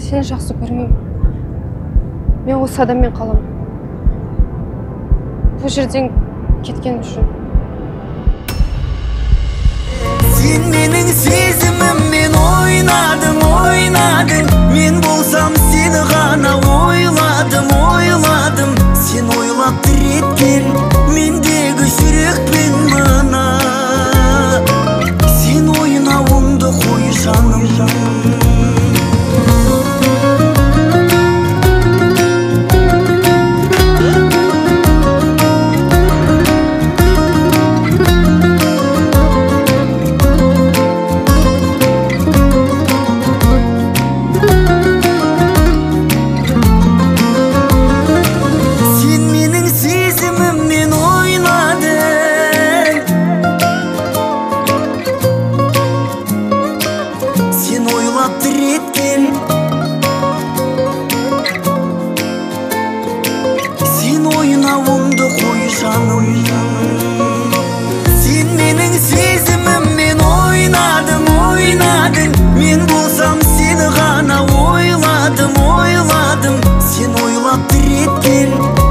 Сені жақсы көрмеймін. Мен осы адаммен қаламын. Бұл жерден кеткен үшін. Сен менің сезіміммен ойнадың. Мен болсам сені ғана ойладым. Сен ойлап тіреткен мендегі жүрекпен мына. Сен ойнауыңды қой жаным. Сен ойнауыңды қой жаным. Сен менің сезіміммен ойнадың. Мен болсам сені ғана ойладым. Сен ойлап тіреткен